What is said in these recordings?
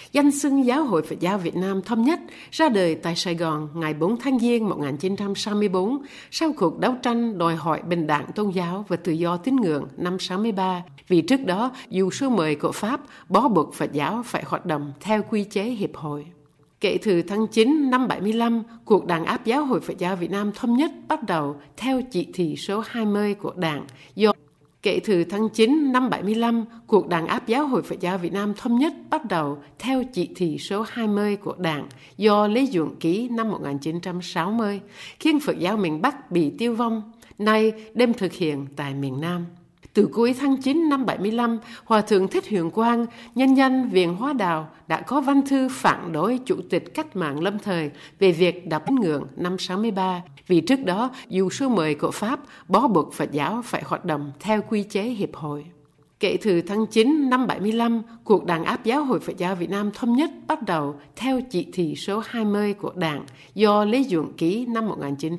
Danh xưng Giáo hội Phật giáo Việt Nam Thống nhất ra đời tại Sài Gòn ngày 4 tháng Giêng 1964 sau cuộc đấu tranh đòi hỏi bình đẳng tôn giáo và tự do tín ngưỡng năm 63. Vì trước đó, dù số 10 của Pháp bó buộc Phật giáo phải hoạt động theo quy chế hiệp hội. Kể từ tháng 9 năm 75, cuộc đàn áp Giáo hội Phật giáo Việt Nam Thống nhất bắt đầu theo chỉ thị số 20 của Đảng do Kể từ tháng 9 năm 75, cuộc đàn áp Giáo hội Phật giáo Việt Nam Thống nhất bắt đầu theo chỉ thị số 20 của Đảng do Lý Duẩn ký năm 1960, khiến Phật giáo miền Bắc bị tiêu vong, nay đem thực hiện tại miền Nam. Từ cuối tháng 9 năm 75, Hòa thượng Thích Huyền Quang, nhân danh Viện Hóa Đạo đã có văn thư phản đối Chủ tịch Cách mạng lâm thời về việc đập tín ngưỡng năm 63. Vì trước đó, dù số 10 của Pháp bó buộc Phật giáo phải hoạt động theo quy chế hiệp hội. Kể từ tháng 9 năm 75, cuộc đàn áp Giáo hội Phật giáo Việt Nam Thống nhất bắt đầu theo chỉ thị số 20 của Đảng do Lý Duẩn ký năm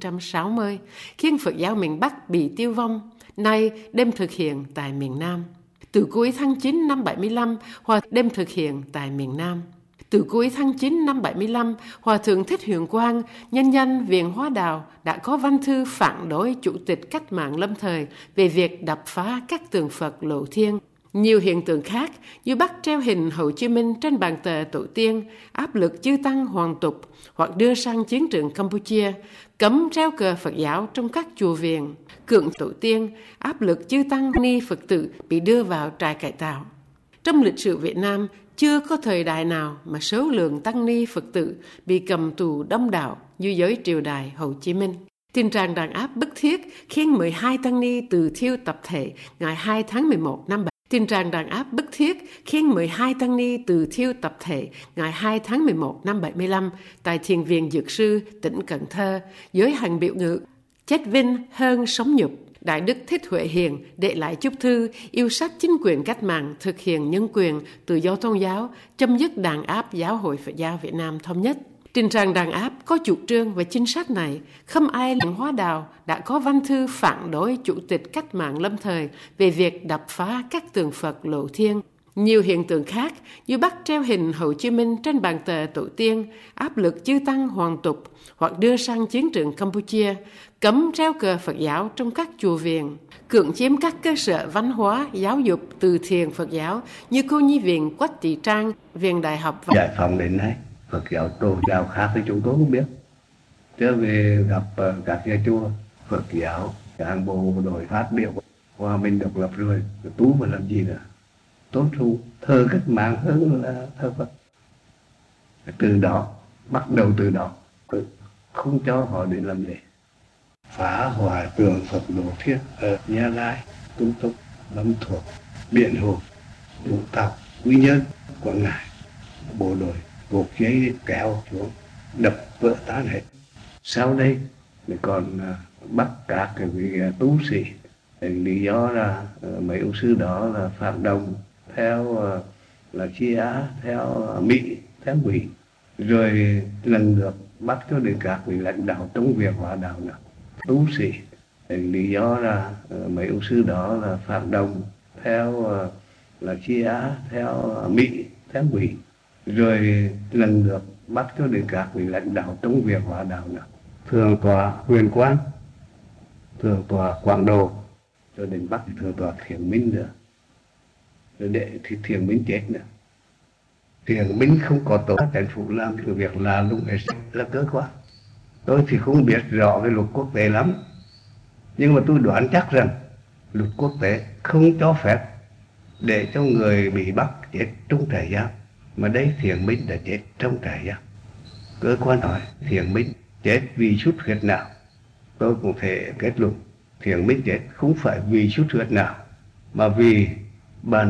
1960, khiến Phật giáo miền Bắc bị tiêu vong, nay đem thực hiện tại miền Nam. Từ cuối tháng 9 năm 75, đem thực hiện tại miền Nam. Từ cuối tháng 9 năm 75, Hòa thượng Thích Huyền Quang, nhân danh Viện Hóa Đạo đã có văn thư phản đối Chủ tịch Cách mạng lâm thời về việc đập phá các tượng Phật lộ thiên. Nhiều hiện tượng khác như bắt treo hình Hồ Chí Minh trên bàn thờ tổ tiên, áp lực chư tăng hoàn tục hoặc đưa sang chiến trường Campuchia, cấm treo cờ Phật giáo trong các chùa viện, cưỡng tổ tiên, áp lực chư tăng ni Phật tử bị đưa vào trại cải tạo. Trong lịch sử Việt Nam, chưa có thời đại nào mà số lượng tăng ni Phật tử bị cầm tù đông đảo như dưới triều đại Hồ Chí Minh. Tình trạng đàn áp bức thiết khiến 12 tăng ni tự thiêu tập thể ngày 2 tháng 11 năm 7. Tình trạng đàn áp bức thiết khiến 12 tăng ni tự thiêu tập thể ngày 2 tháng 11 năm 75 tại Thiền viện Dược Sư, tỉnh Cần Thơ dưới hàng biểu ngữ chết vinh hơn sống nhục. Đại đức Thích Huệ Hiền để lại chúc thư yêu sách chính quyền cách mạng, thực hiện nhân quyền, tự do tôn giáo, chấm dứt đàn áp Giáo hội Phật giáo Việt Nam Thống nhất. Tình trạng đàn áp có chủ trương và chính sách này, không ai Viện Hóa Đạo đã có văn thư phản đối Chủ tịch Cách mạng lâm thời về việc đập phá các tượng Phật lộ thiên. Nhiều hiện tượng khác như bắt treo hình Hồ Chí Minh trên bàn thờ tổ tiên, áp lực chư tăng hoàn tục hoặc đưa sang chiến trường Campuchia, cấm treo cờ Phật giáo trong các chùa viện, cưỡng chiếm các cơ sở văn hóa, giáo dục, từ thiện Phật giáo như Cô Nhi Viện Quách Thị Trang, Viện Đại học Giải phóng đến nay, Phật giáo tôn giáo khác thì chúng tôi không biết. Trở về gặp các nhà chùa Phật giáo, cán bộ đội phát biểu hòa bình độc lập rồi, tú mà làm gì nữa? Tôn trọng thờ cách mạng hơn là thờ Phật. Từ đó, bắt đầu từ đó, không cho họ đến làm lễ. Phá hoại tượng Phật lộ thiên ở Nha Lai, Tung Túc, Lâm Thuộc, Biển Hồ, Vũng Tàu, Quy Nhơn, Quảng Ngãi. Bộ đội buộc giấy kéo xuống, đập vỡ tan hết. Sau đây mình còn bắt các cái vị tu sĩ. Lý do là mấy ông sư đó là phản động theo là Chia Á, theo Mỹ, theo Mỹ. Rồi lần lượt bắt cho đến các vị lãnh đạo trong Viện Hóa Đạo nữa. Tu sĩ. Lý do là mấy ông sư đó là phản động theo là Chia Á, theo Mỹ, theo Mỹ. Rồi lần lượt bắt cho đến các vị lãnh đạo trong Viện Hóa Đạo nữa. Thượng tọa Huyền Quang, thượng tọa Quảng Đồ, cho đến bắt thượng tọa Thiền Minh nữa. Rồi để thì Thiền Minh chết nữa. Thiền Minh không có tội, chính phủ làm cái việc là lúc ấy là cơ quan. Tôi thì không biết rõ cái luật quốc tế lắm, nhưng mà tôi đoán chắc rằng luật quốc tế không cho phép để cho người bị bắt chết trong trại giam. Mà đây Thiền Minh đã chết trong trại giam. Cơ quan hỏi Thiền Minh chết vì xuất huyết nào? Tôi cũng thể kết luận Thiền Minh chết không phải vì xuất huyết nào, mà vì bàn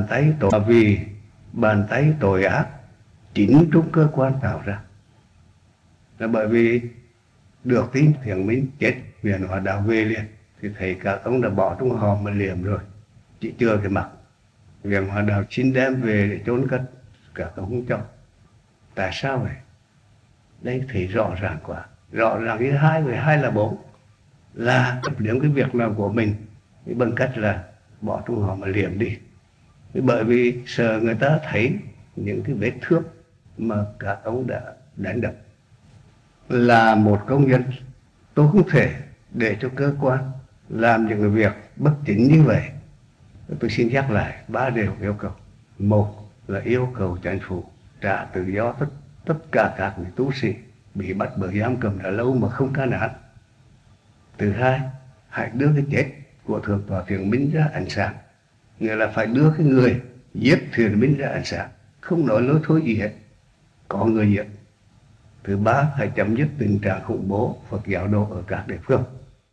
tay tội ác chính trong cơ quan tạo ra. Là bởi vì được tin Thiền Minh chết, Viện Hóa Đạo về liền thì thấy các ông đã bỏ trong hòm mà liềm rồi, chỉ chưa cái mặt. Viện Hóa Đạo xin đem về để chôn cất, các ông không cho. Tại sao vậy? Đây thấy rõ ràng quá. Rõ ràng cái 2 với 2 là 4 là chấp điểm cái việc làm của mình bằng cách là bỏ trong hòm mà liềm đi. Bởi vì sợ người ta thấy những cái vết thước mà các ông đã đánh đập. Là một công dân, tôi không thể để cho cơ quan làm những việc bất chính như vậy. Tôi xin nhắc lại 3 điều yêu cầu. Một là yêu cầu chính phủ trả tự do tất cả các người tu sĩ bị bắt bởi giam cầm đã lâu mà không can án. Thứ hai, hãy đưa cái chết của Thượng tọa Thiền Minh ra ánh sáng, nghĩa là phải đưa cái người giết Thiền Minh ra ánh sáng, không nói lối thôi gì hết, có người giết. Thứ ba, hãy chấm dứt tình trạng khủng bố Phật giáo đồ ở các địa phương.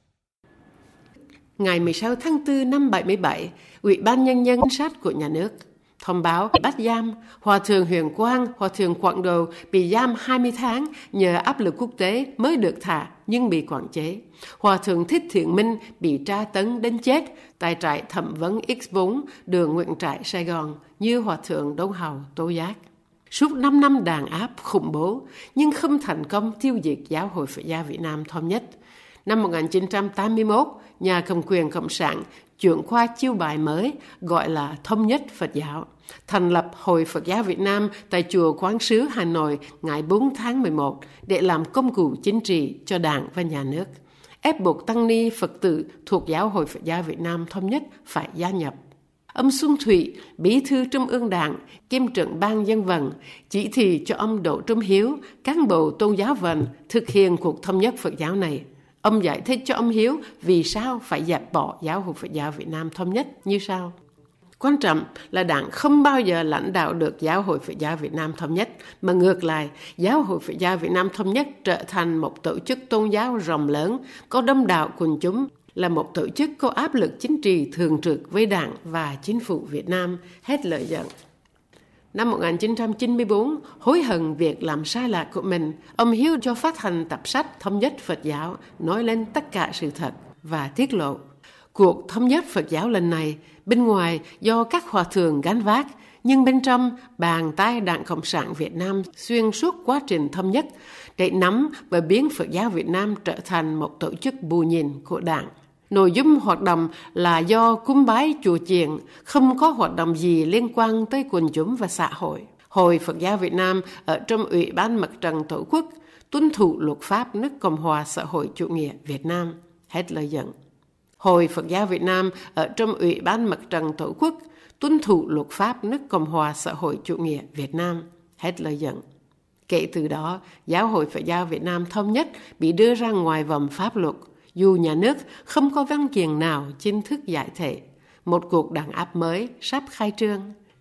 Ngày 16 tháng 4 năm 77, Ủy ban Nhân dân sát của nhà nước thông báo bắt giam Hòa thượng Huyền Quang, Hòa thượng Quảng Đồ bị giam 20 tháng nhờ áp lực quốc tế mới được thả nhưng bị quản chế. Hòa thượng Thích Thiện Minh bị tra tấn đến chết tại trại thẩm vấn X4 đường Nguyễn Trãi, Sài Gòn như Hòa thượng Đông Hầu tố giác. Suốt 5 năm đàn áp khủng bố nhưng không thành công tiêu diệt Giáo hội Phật giáo Việt Nam Thống nhất. Năm 1981, nhà cầm quyền Cộng sản chuyển qua chiêu bài mới gọi là Thống nhất Phật giáo, thành lập Hội Phật giáo Việt Nam tại chùa Quán Sứ, Hà Nội ngày 4 tháng 11 để làm công cụ chính trị cho Đảng và nhà nước, ép buộc tăng ni Phật tử thuộc Giáo hội Phật giáo Việt Nam Thống nhất phải gia nhập. Ông Xuân Thủy, Bí thư Trung ương Đảng, kiêm trưởng ban dân vận, chỉ thị cho ông Đỗ Trung Hiếu, cán bộ tôn giáo vận, thực hiện cuộc thống nhất Phật giáo này. Ông giải thích cho ông Hiếu vì sao phải dẹp bỏ Giáo hội Phật giáo Việt Nam Thống nhất như sau. Quan trọng là Đảng không bao giờ lãnh đạo được Giáo hội Phật giáo Việt Nam Thống nhất, mà ngược lại, Giáo hội Phật giáo Việt Nam Thống nhất trở thành một tổ chức tôn giáo rộng lớn, có đông đảo quần chúng, là một tổ chức có áp lực chính trị thường trực với Đảng và chính phủ Việt Nam, hết lời dẫn. Năm 1994, hối hận việc làm sai lạc của mình, ông Hiếu cho phát hành tập sách Thống nhất Phật giáo, nói lên tất cả sự thật và tiết lộ. Cuộc thống nhất Phật giáo lần này, bên ngoài do các hòa thượng gánh vác, nhưng bên trong bàn tay Đảng Cộng sản Việt Nam xuyên suốt quá trình thống nhất để nắm và biến Phật giáo Việt Nam trở thành một tổ chức bù nhìn của Đảng. Nội dung hoạt động là do cúng bái chùa chiền, không có hoạt động gì liên quan tới quần chúng và xã hội. Hội Phật giáo Việt Nam ở trong Ủy ban Mặt trận Tổ quốc tuân thủ luật pháp nước Cộng hòa xã hội chủ nghĩa Việt Nam. Hết lời dẫn. Hội Phật giáo Việt Nam ở trong Ủy ban Mặt trận Tổ quốc tuân thủ luật pháp nước Cộng hòa xã hội chủ nghĩa Việt Nam. Hết lời dẫn. Kể từ đó, Giáo hội Phật giáo Việt Nam Thống nhất bị đưa ra ngoài vòng pháp luật, dù nhà nước không có văn kiện nào chính thức giải thể. Một cuộc đàn áp mới sắp khai trương.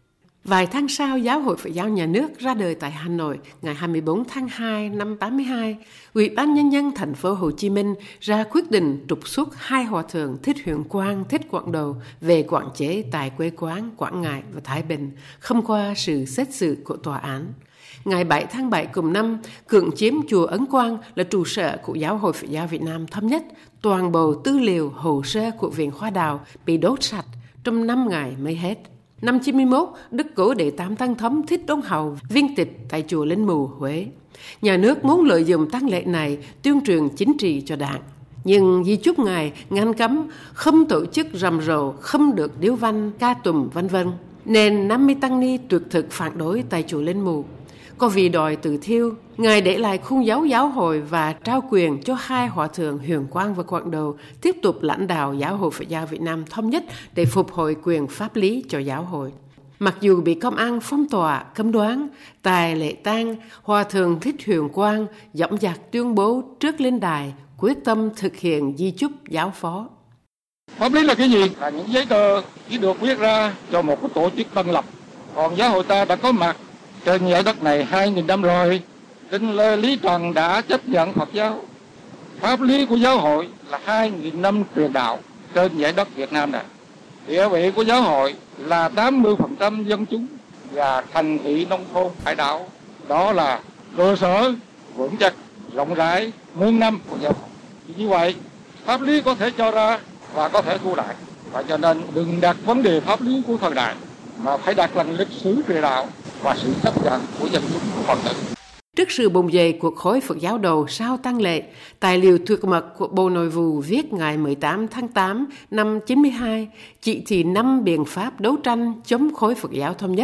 Vài tháng sau, Giáo hội Phật giáo nhà nước ra đời tại Hà Nội ngày 24 tháng 2 năm 82, Ủy ban Nhân dân thành phố Hồ Chí Minh ra quyết định trục xuất 2 hòa thượng Thích Huyền Quang, Thích Quảng Đồ về quản chế tại quê quán Quảng Ngãi và Thái Bình, không qua sự xét xử của tòa án. Ngày 7 tháng 7 cùng năm, cưỡng chiếm chùa Ấn Quang là trụ sở của Giáo hội Phật giáo Việt Nam Thống nhất. Toàn bộ tư liệu hồ sơ của Viện Khoa Đào bị đốt sạch trong 5 ngày mới hết. Năm 91, Đức Cố Đệ Tam Tăng Thống Thích Đông Hầu viên tịch tại chùa Linh Mù, Huế. Nhà nước muốn lợi dụng tang lễ này tuyên truyền chính trị cho Đảng. Nhưng di chúc Ngài ngăn cấm không tổ chức rầm rộ, không được điếu văn, ca tùng v.v. Nên 50 tăng ni tuyệt thực phản đối tại chùa Linh Mù. Có vì đòi tự thiêu, Ngài để lại khuôn dấu giáo hội và trao quyền cho 2 hòa thượng Huyền Quang và Quảng Đồ tiếp tục lãnh đạo Giáo hội Phật giáo Việt Nam Thống nhất để phục hồi quyền pháp lý cho giáo hội. Mặc dù bị công an phong tỏa, cấm đoán, tại lễ tang, hòa thượng Thích Huyền Quang dõng dạc tuyên bố trước lên đài quyết tâm thực hiện di chúc giáo phó. Pháp lý là cái gì? Là những giấy tờ chỉ được viết ra cho một cái tổ chức tân lập. Còn giáo hội ta đã có mặt trên giải đất này 2.000 năm rồi. Kinh Lý Trần đã chấp nhận Phật giáo. Pháp lý của giáo hội là 2.000 năm truyền đạo trên giải đất Việt Nam này. Địa vị của giáo hội là 80% dân chúng và thành thị nông thôn hải đảo. Đó là cơ sở vững chắc, rộng rãi, muôn năm của giáo hội. Như vậy, pháp lý có thể cho ra và có thể thu lại. Và cho nên đừng đặt vấn đề pháp lý của thời đại, mà phải đặt là lịch sử truyền đạo và sự chấp nhận của dân chúng Phật tử. Trước sự bùng dậy cuộc khối Phật giáo đồ sau tang lễ, tài liệu tuyệt mật của Bộ Nội vụ viết ngày 18 tháng 8 năm 92 chỉ thị 5 biện pháp đấu tranh chống khối Phật giáo Thống nhất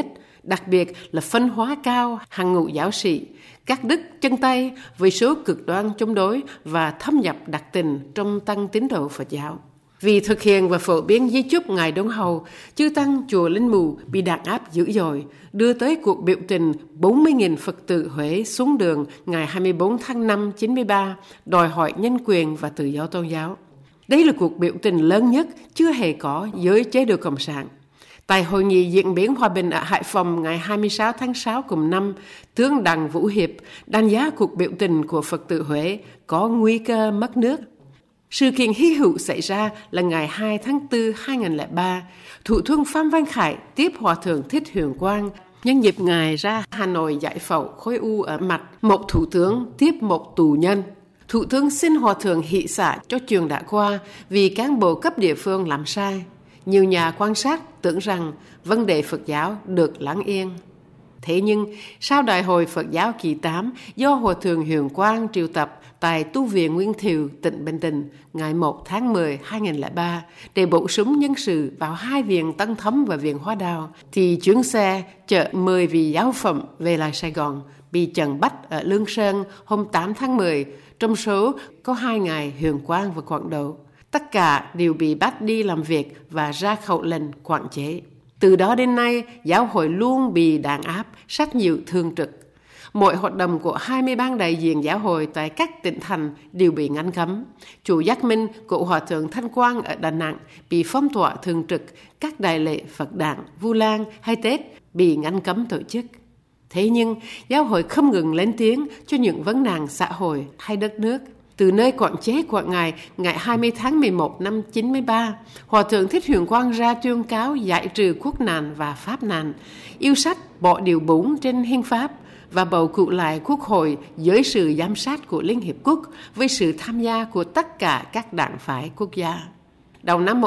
đặc biệt là phân hóa cao hàng ngũ giáo sĩ, các đức chân Tây với số cực đoan chống đối và thâm nhập đặc tình trong tăng tín đồ Phật giáo. Vì thực hiện và phổ biến di chúc Ngài Đông Hầu, chư tăng chùa Linh Mù bị đàn áp dữ dội, đưa tới cuộc biểu tình 40.000 Phật tử Huế xuống đường ngày 24 tháng 5 93, đòi hỏi nhân quyền và tự do tôn giáo. Đây là cuộc biểu tình lớn nhất chưa hề có dưới chế độ Cộng sản. Tại hội nghị diễn biến hòa bình ở Hải Phòng ngày 26 tháng 6 cùng năm, tướng Đặng Vũ Hiệp đánh giá cuộc biểu tình của Phật tử Huế có nguy cơ mất nước. Sự kiện hy hữu xảy ra là ngày 2 tháng 4 2003, Thủ tướng Phan Văn Khải tiếp Hòa thượng Thích Huyền Quang nhân dịp Ngài ra Hà Nội giải phẫu khối u ở mặt, một thủ tướng tiếp một tù nhân. Thủ tướng xin Hòa thượng hỷ xả cho chuyện đã qua vì cán bộ cấp địa phương làm sai. Nhiều nhà quan sát tưởng rằng vấn đề Phật giáo được lắng yên. Thế nhưng, sau Đại hội Phật giáo kỳ 8 do Hòa thượng Huyền Quang triệu tập tại Tu viện Nguyên Thiều, tỉnh Bình Định, ngày 1 tháng 10 2003 để bổ sung nhân sự vào hai viện Tân Thấm và viện Hoa Đào, thì chuyến xe chở 10 vị giáo phẩm về lại Sài Gòn bị chặn bắt ở Lương Sơn hôm 8 tháng 10, trong số có 2 ngài Huyền Quang và Quảng Độ. Tất cả đều bị bắt đi làm việc và ra khẩu lệnh quản chế. Từ đó đến nay, giáo hội luôn bị đàn áp, sách nhiễu thường trực. Mọi hoạt động của 20 ban đại diện giáo hội tại các tỉnh thành đều bị ngăn cấm. Chủ giác minh của Hòa thượng Thanh Quang ở Đà Nẵng bị phong tỏa thường trực, các đại lễ Phật đản, Vu Lan hay Tết bị ngăn cấm tổ chức. Thế nhưng, giáo hội không ngừng lên tiếng cho những vấn nạn xã hội hay đất nước. Từ nơi quản chế của Ngài, ngày 20 tháng 11 năm 93, Hòa thượng Thích Huyền Quang ra tuyên cáo giải trừ quốc nạn và pháp nạn, yêu sách bỏ điều 4 trên hiến pháp và bầu cử lại quốc hội dưới sự giám sát của Liên Hiệp Quốc với sự tham gia của tất cả các đảng phái quốc gia. Đầu năm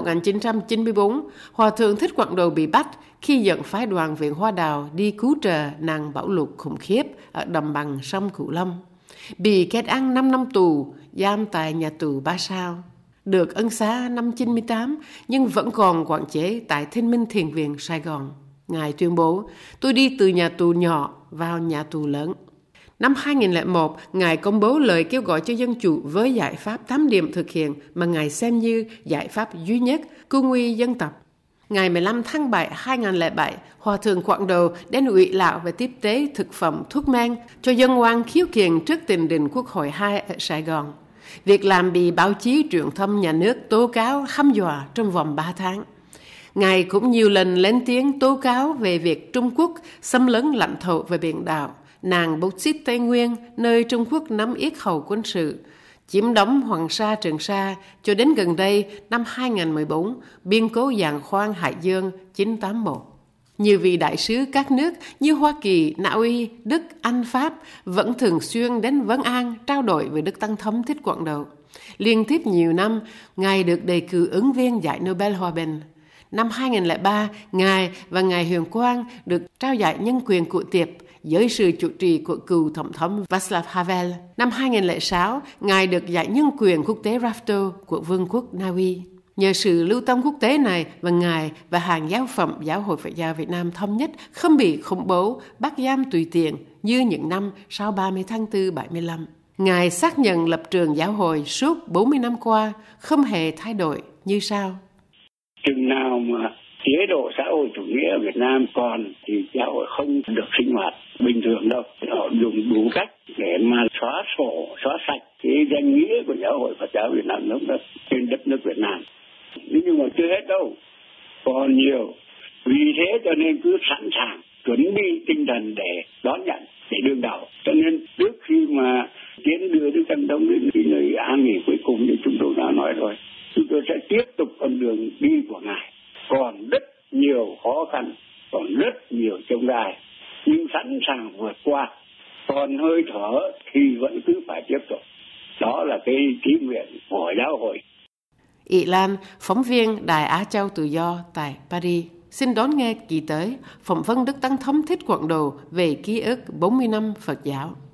1994, Hòa thượng Thích Quảng Độ bị bắt khi dẫn phái đoàn viện Hoa Đào đi cứu trợ nạn bão lụt khủng khiếp ở đồng bằng sông Cửu Long. Bị kết án 5 năm tù, giam tại nhà tù 3 sao. Được ân xá năm 98 nhưng vẫn còn quản chế tại Thanh Minh Thiền Viện Sài Gòn. Ngài tuyên bố, tôi đi từ nhà tù nhỏ vào nhà tù lớn. Năm 2001, Ngài công bố lời kêu gọi cho dân chủ với giải pháp 8 điểm thực hiện mà Ngài xem như giải pháp duy nhất cứu nguy dân tộc. Ngày 15 tháng 7 2007, Hòa thượng Quảng Độ đến ủy lạo về tiếp tế thực phẩm thuốc men cho dân oan khiếu kiện trước tình đình Quốc hội 2 ở Sài Gòn. Việc làm bị báo chí truyền thông nhà nước tố cáo hăm dọa trong vòng 3 tháng. Ngài cũng nhiều lần lên tiếng tố cáo về việc Trung Quốc xâm lấn lãnh thổ và biển đảo, nàng Bauxit Tây Nguyên, nơi Trung Quốc nắm yết hầu quân sự, chiếm đóng Hoàng Sa Trường Sa cho đến gần đây năm 2014, biên cố giàn khoan Hải Dương 981. Nhiều vị đại sứ các nước như Hoa Kỳ, Na Uy, Đức, Anh, Pháp vẫn thường xuyên đến Vân An trao đổi với Đức Tăng Thống Thích Quảng Độ. Liên tiếp nhiều năm, Ngài được đề cử ứng viên giải Nobel Hòa bình. Năm 2003, Ngài và Ngài Huyền Quang được trao giải nhân quyền của Tiệp dưới sự chủ trì của cựu Tổng thống Václav Havel. Năm 2006, Ngài được giải nhân quyền quốc tế Rafto của Vương quốc Na Uy. Nhờ sự lưu thông quốc tế này và Ngài và hàng giáo phẩm Giáo hội Phật giáo Việt Nam thống nhất không bị khủng bố, bắt giam tùy tiện như những năm sau 30 tháng 4 75. Ngài xác nhận lập trường giáo hội suốt 40 năm qua không hề thay đổi như sau. Chừng nào mà chế độ xã hội chủ nghĩa ở Việt Nam còn thì giáo hội không được sinh hoạt bình thường đâu. Họ dùng đủ cách để mà xóa sổ, xóa sạch cái danh nghĩa của giáo hội Phật giáo Việt Nam lúc đó trên đất nước Việt Nam. Nhưng mà chưa hết đâu, còn nhiều. Vì thế cho nên cứ sẵn sàng chuẩn bị tinh thần để đón nhận, để đương đầu. Cho nên trước khi mà tiến đưa Đức Tăng Thống đến cái nơi an nghỉ cuối cùng như chúng tôi đã nói rồi, chúng tôi sẽ tiếp tục con đường đi của Ngài. Còn rất nhiều khó khăn, còn rất nhiều chông gai, nhưng sẵn sàng vượt qua. Còn hơi thở thì vẫn cứ phải tiếp tục. Đó là cái chí nguyện của giáo hội. Ỷ Lan, phóng viên Đài Á Châu Tự Do tại Paris, xin đón nghe kỳ tới phỏng vấn Đức Tăng Thống Thích Quảng Độ về ký ức 40 năm Phật giáo.